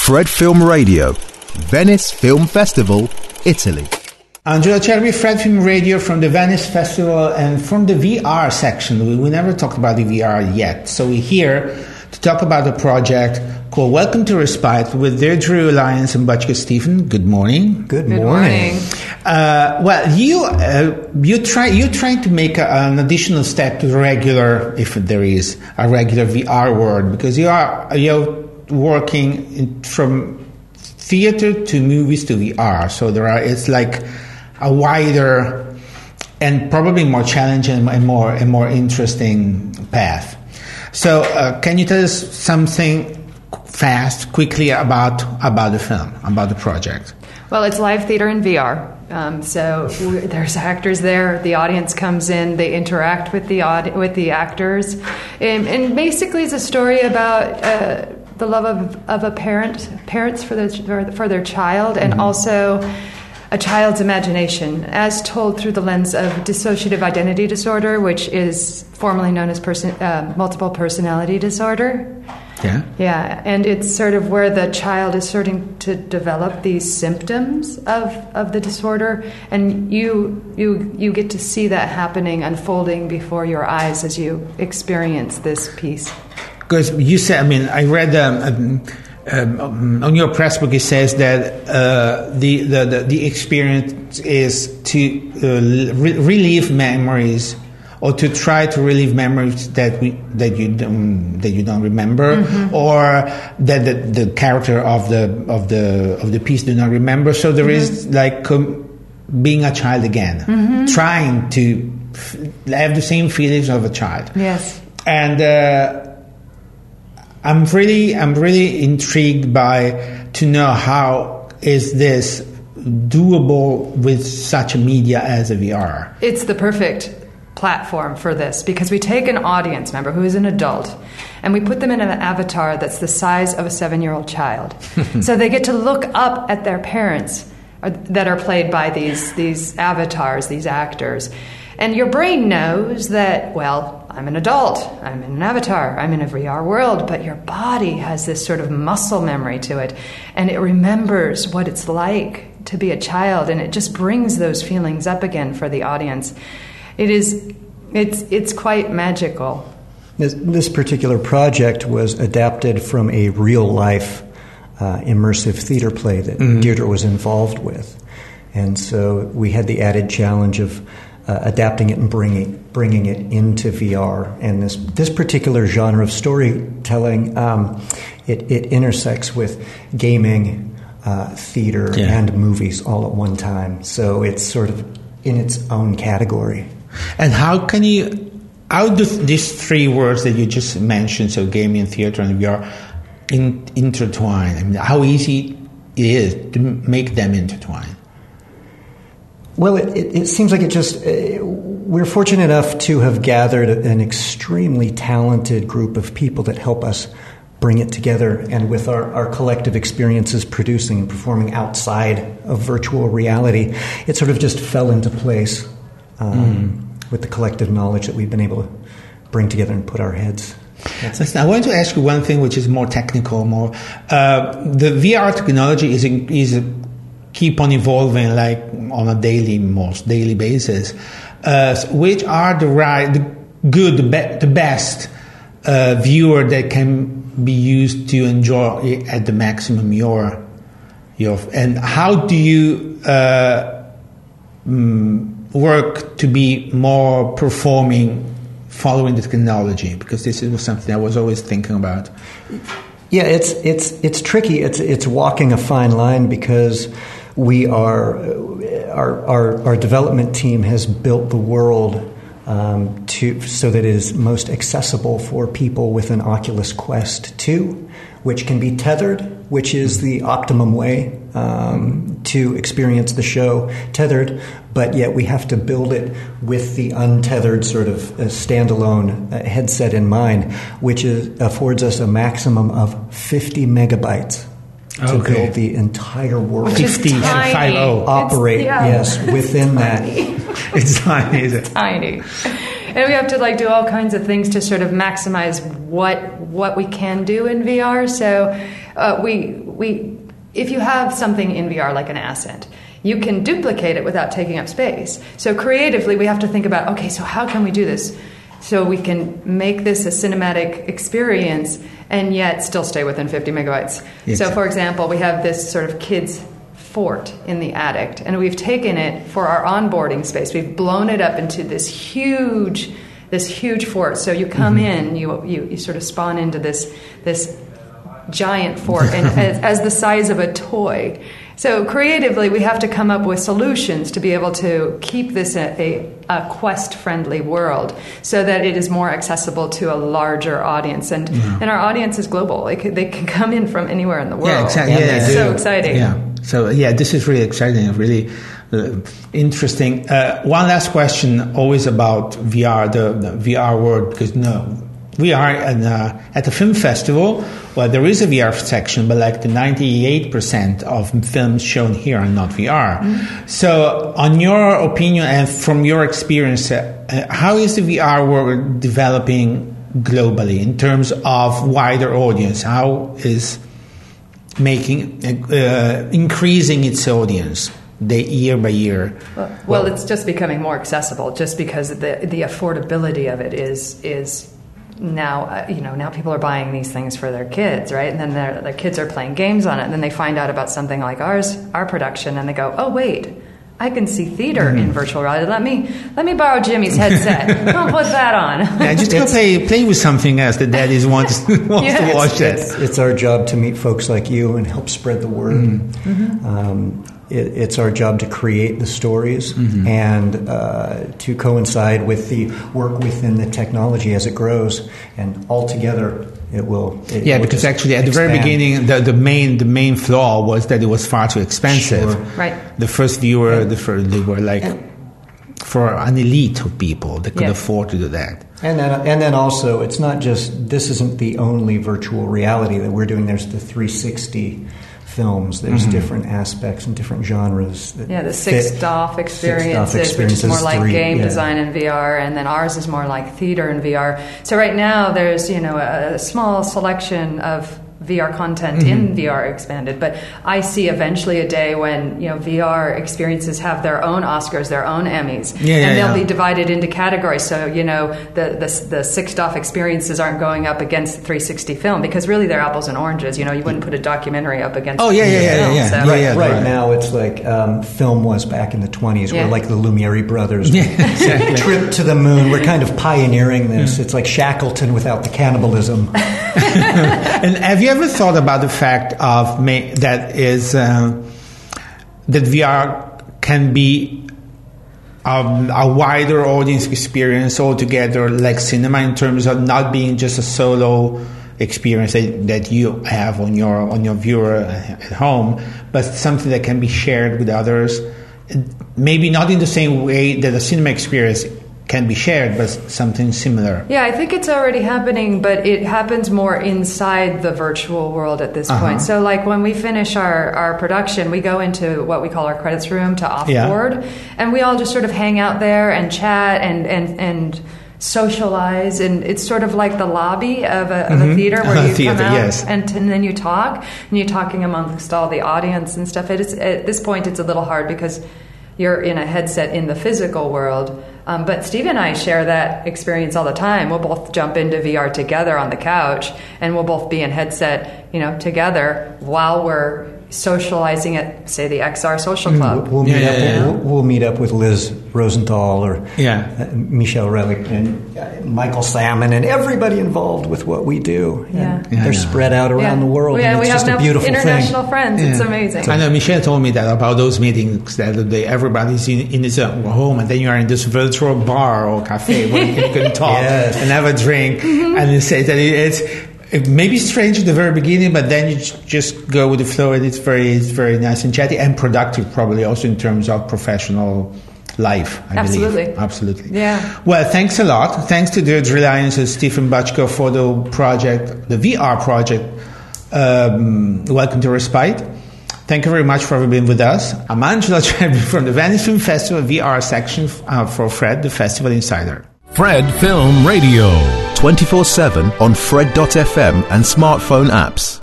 Fred Film Radio, Venice Film Festival, Italy. Angelo Cervi, Fred Film Radio from the Venice Festival and from the VR section. We never talked about the VR yet. So we're here to talk about a project called Welcome to Respite with Deirdre Lyons and Butchka Stephen. Good morning. Good morning. You're trying to make an additional step to the regular, if there is a regular VR world, because you're working from theater to movies to VR. So it's like a wider and probably more challenging and more interesting path. So can you tell us something quickly about the film, about the project? Well, it's live theater in VR. So there's actors there. The audience comes in. They interact with the actors, and basically it's a story about the love of a parents for their child, and also a child's imagination, as told through the lens of dissociative identity disorder, which is formerly known as multiple personality disorder. Yeah, and it's sort of where the child is starting to develop these symptoms of the disorder, and you get to see that happening, unfolding before your eyes as you experience this piece. Because you said, I read on your press book, it says that the experience is to relieve memories, or to try to relieve memories that you don't remember, or that the character of the piece do not remember. So there is like being a child again, trying to have the same feelings of a child. Yes, and. I'm really intrigued to know how is this doable with such a media as a VR. It's the perfect platform for this, because we take an audience member who is an adult and we put them in an avatar that's the size of a 7-year-old child. So they get to look up at their parents that are played by these avatars, these actors. And your brain knows that, well, I'm an adult, I'm in an avatar, I'm in a VR world, but your body has this sort of muscle memory to it, and it remembers what it's like to be a child, and it just brings those feelings up again for the audience. It's quite magical. This particular project was adapted from a real-life immersive theater play that Deirdre was involved with. And so we had the added challenge of adapting it and bringing it into VR. And this particular genre of storytelling, it intersects with gaming, theater, and movies all at one time. So it's sort of in its own category. And how do these three words that you just mentioned, so gaming, theater, and VR, intertwine? How easy it is to make them intertwine? Well, it seems like we're fortunate enough to have gathered an extremely talented group of people that help us bring it together, and with our collective experiences producing and performing outside of virtual reality, it sort of just fell into place with the collective knowledge that we've been able to bring together and put our heads. I want to ask you one thing which is more technical, the VR technology is keep on evolving like on a most daily basis. Which are the best viewer that can be used to enjoy at the maximum your and how do you work to be more performing following the technology? Because this was something I was always thinking about. Yeah, it's tricky. It's walking a fine line, because our development team has built the world so that it is most accessible for people with an Oculus Quest 2, which can be tethered, which is the optimum way to experience the show tethered, but yet we have to build it with the untethered sort of standalone headset in mind, which affords us a maximum of 50 megabytes. To build the entire world. 50, operate, within that. It's tiny, is it? Tiny. And we have to like do all kinds of things to sort of maximize what we can do in VR. So we if you have something in VR like an asset, you can duplicate it without taking up space. So creatively, we have to think about, okay, so how can we do this so we can make this a cinematic experience and yet still stay within 50 megabytes. Yes. So, for example, we have this sort of kids' fort in the attic, and we've taken it for our onboarding space. We've blown it up into this huge fort. So you come in, you sort of spawn into this giant fort, and as the size of a toy. So creatively, we have to come up with solutions to be able to keep this a Quest-friendly world so that it is more accessible to a larger audience. And our audience is global. They can come in from anywhere in the world. Yeah, exactly. It's so exciting. Yeah. So, this is really exciting, really interesting. One last question, always about VR, the VR world, because we are at a film festival. Well, there is a VR section, but like the 98% of films shown here are not VR. So, on your opinion and from your experience, how is the VR world developing globally in terms of wider audience? How is increasing its audience year by year? Well, it's just becoming more accessible, just because the affordability of it is. Now, now people are buying these things for their kids, right? And then their kids are playing games on it, and then they find out about something like our production, and they go, "Oh, wait, I can see theater in virtual reality. Let me borrow Jimmy's headset. I'll put that on." Yeah, just go play with something else that daddies wants to watch it. It's our job to meet folks like you and help spread the word. It's our job to create the stories and to coincide with the work within the technology as it grows, and altogether it will. Because actually at the very beginning, the main flaw was that it was far too expensive. Sure. Right. The first viewer, they were like for an elite of people that could afford to do that. And then also, it's not just, this isn't the only virtual reality that we're doing. There's the 360 films. There's different aspects and different genres. The Sixth DOF experiences, which is more like game design in VR, and then ours is more like theater in VR. So right now there's a small selection of VR content in VR expanded, but I see eventually a day when VR experiences have their own Oscars, their own Emmys, and they'll be divided into categories. So the Sixth DOF experiences aren't going up against the 360 film, because really they're apples and oranges. You wouldn't put a documentary up against. Right Now it's like film was back in the 20s. We're like the Lumiere brothers. Trip to the moon. We're kind of pioneering this. It's like Shackleton without the cannibalism. And have you ever thought about the fact of that VR can be a wider audience experience altogether, like cinema, in terms of not being just a solo experience that you have on your viewer at home, but something that can be shared with others? Maybe not in the same way that a cinema experience can be shared, but something similar. Yeah, I think it's already happening, but it happens more inside the virtual world at this point. So like when we finish our production, we go into what we call our credits room to offboard, and we all just sort of hang out there and chat and socialize, and it's sort of like the lobby of a theater where you come out and then you talk, and you're talking amongst all the audience and stuff. At this point, it's a little hard because you're in a headset in the physical world. But Steve and I share that experience all the time. We'll both jump into VR together on the couch, and we'll both be in headset, together while we're socializing at, say, the XR Social Club. We'll meet up with Liz Rosenthal or Michelle Relic and Michael Salmon and everybody involved with what we do. They're spread out around the world. And it's just a beautiful international friends. It's amazing. I know Michelle told me that about those meetings, that everybody's in his own home, and then you are in this virtual bar or cafe where you can talk and have a drink. And they say that it may be strange at the very beginning, but then you just go with the flow, and it's very nice and chatty and productive, probably also in terms of professional life, I believe. Absolutely. Yeah. Well, thanks a lot. Thanks to Deirdre Lyons and Stephen Butchko for the project, the VR project. Welcome to Respite. Thank you very much for having been with us. I'm Angelo Trebbi from the Venice Film Festival VR section for Fred, the Festival Insider. Fred Film Radio. 24/7 on Fred.fm and smartphone apps.